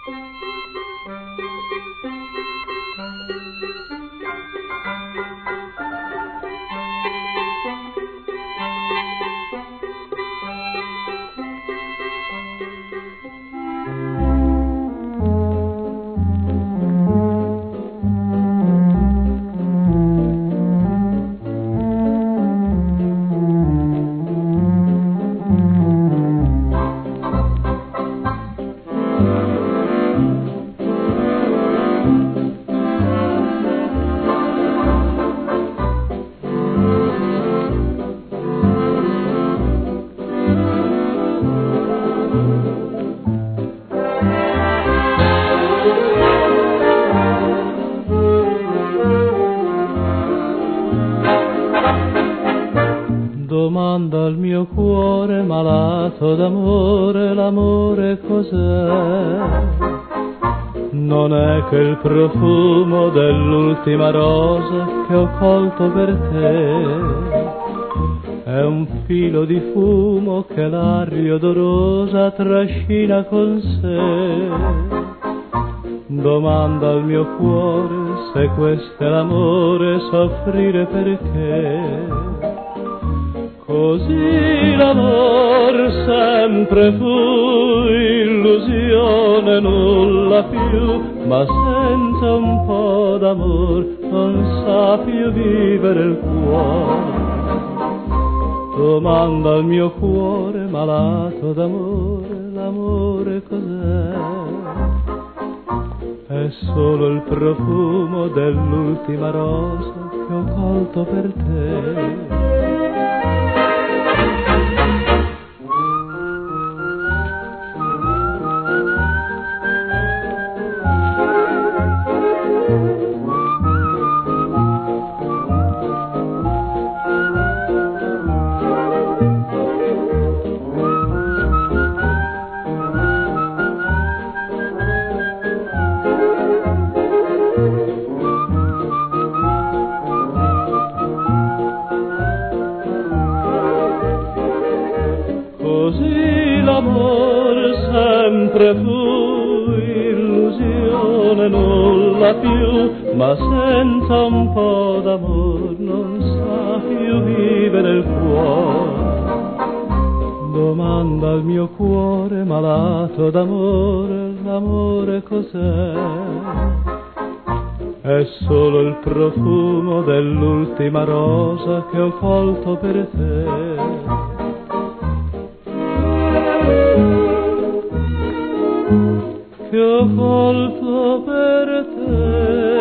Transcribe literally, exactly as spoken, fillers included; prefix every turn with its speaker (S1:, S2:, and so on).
S1: Domanda al mio cuore malato d'amore, l'amore cos'è? Non è che il profumo dell'ultima rosa che ho colto per te, è un filo di fumo che l'aria odorosa trascina con sé. Domanda al mio cuore se questo è l'amore, soffrire perché. Così l'amor sempre fu illusione, nulla più, ma senza un po' d'amor non sa più vivere il cuore. Domanda al mio cuore malato d'amore, l'amore cos'è? È solo il profumo dell'ultima rosa che ho colto per te. Così l'amor sempre fu illusione, nulla più, ma senza un po' d'amor non sa più vivere il cuore. Domanda al mio cuore malato d'amore, l'amore cos'è? È solo il profumo dell'ultima rosa che ho colto per te. Che ho colto per te.